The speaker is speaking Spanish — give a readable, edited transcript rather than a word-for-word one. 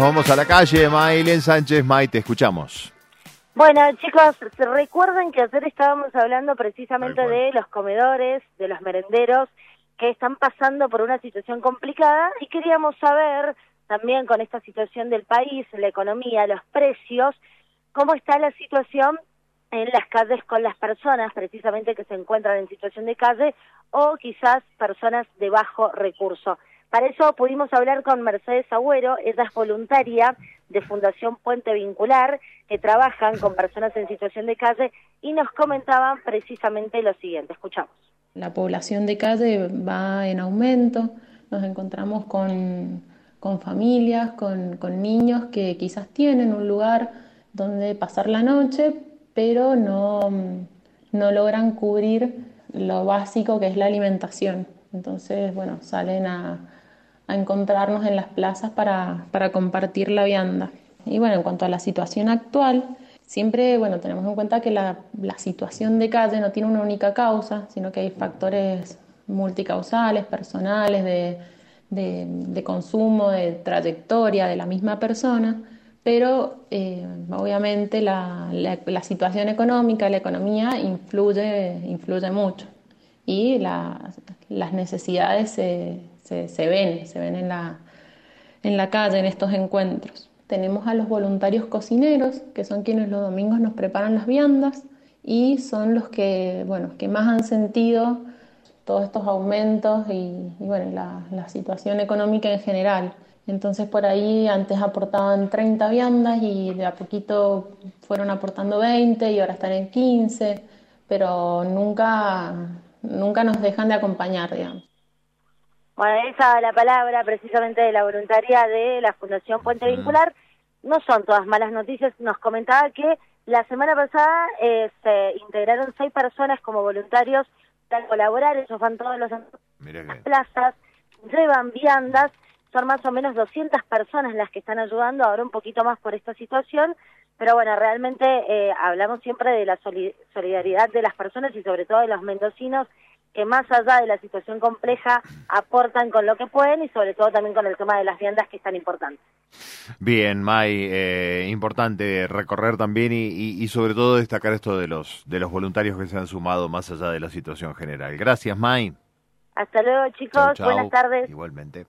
nos vamos a la calle. Maylen Sánchez, May, te escuchamos. Bueno, chicos, ¿se recuerdan que ayer estábamos hablando precisamente de los comedores, de los merenderos, que están pasando por una situación complicada? Y queríamos saber, también con esta situación del país, la economía, los precios, cómo está la situación en las calles con las personas precisamente que se encuentran en situación de calle o quizás personas de bajo recurso. Para eso pudimos hablar con Mercedes Agüero, ella es voluntaria de Fundación Puente Vincular, que trabajan con personas en situación de calle y nos comentaban precisamente lo siguiente. Escuchamos. La población de calle va en aumento, nos encontramos con familias, con niños que quizás tienen un lugar donde pasar la noche, pero no logran cubrir lo básico que es la alimentación. Entonces, bueno, salen a encontrarnos en las plazas para compartir la vianda. Y bueno, en cuanto a la situación actual, siempre, bueno, tenemos en cuenta que la situación de calle no tiene una única causa, sino que hay factores multicausales, personales, de consumo, de trayectoria de la misma persona, pero obviamente la situación económica, la economía influye mucho y las necesidades se ven en la calle, en estos encuentros. Tenemos a los voluntarios cocineros, que son quienes los domingos nos preparan las viandas y son los que, bueno, que más han sentido todos estos aumentos y bueno, la situación económica en general. Entonces por ahí antes aportaban 30 viandas y de a poquito fueron aportando 20 y ahora están en 15, pero nunca nos dejan de acompañar, digamos. Bueno, esa la palabra precisamente de la voluntaria de la Fundación Puente Vincular. No son todas malas noticias. Nos comentaba que la semana pasada se integraron 6 personas como voluntarios para colaborar. Ellos van todos las plazas, llevan viandas. Son más o menos 200 personas las que están ayudando, ahora un poquito más por esta situación. Pero bueno, realmente hablamos siempre de la solidaridad de las personas y sobre todo de los mendocinos, que más allá de la situación compleja aportan con lo que pueden y sobre todo también con el tema de las viandas, que es tan importante. Bien, May, importante recorrer también y sobre todo destacar esto de los voluntarios que se han sumado más allá de la situación general. Gracias, May. Hasta luego, chicos. Chau, chau. Buenas tardes. Igualmente.